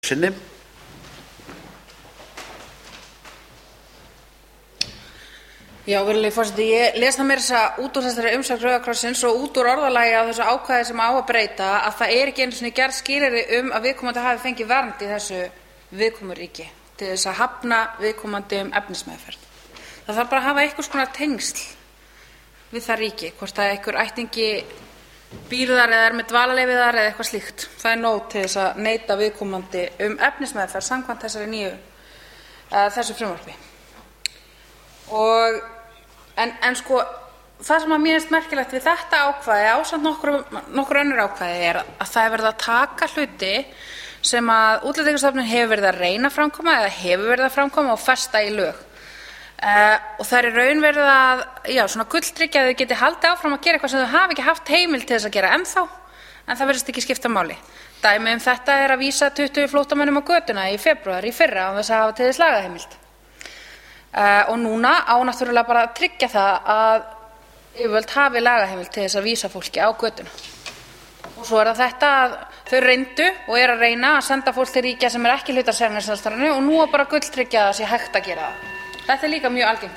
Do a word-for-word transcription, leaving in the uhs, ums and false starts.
sinni. Já, virðulegi forseti, ég les það meira þess að út úr þessari umsögn Rauða krossins og út úr orðalagi á þessu ákvæði sem á að breyta að það er ekki einu sinni gerð skilyrði um að viðkomandi hafi fengið vernd í þessu viðkomuríki til þess að hafna viðkomandi um efnismeðferð. Það þarf bara að hafa einhvers konar tengsl við það ríki, hvort að einhver ættingi býr þar eða er með dvalarleyfi þar eða eitthvað slíkt. Það er nóg til þess að neita viðkomandi um efnismeðferð samkvæmt þessari nýju uh, þessu frumvarpi. Og En, en sko, það sem að mér finnst merkilegt við þetta ákvæði ásamt nokkur, nokkur önnur ákvæði er að það er verið að taka hluti sem að Útlendingastofnun hefur verið að reyna að framkvæma eða hefur verið að framkvæma og festa í lög. Uh, og það er í raun verið að, já, svona gulltryggja að þau geti haldið áfram að gera eitthvað sem þau hafa ekki haft heimild til þess að gera ennþá, en það virðist ekki skipta máli. Dæmi um þetta er að vísa tuttugu flóttamönnum á götuna í febrúar í fyrra án þess að hafa til þess lagaheimild. Uh, og núna á náttúrulega bara að tryggja það að yfirvöld hafi lagaheimild til þess að vísa fólki á götuna. Og svo er það þetta að þau reyndu og er að reyna að senda fólk til ríkja sem er ekki hluti af Schengen-samstarfinu og nú er bara gulltryggja að það sé hægt að gera það. Þetta er líka mjög algengt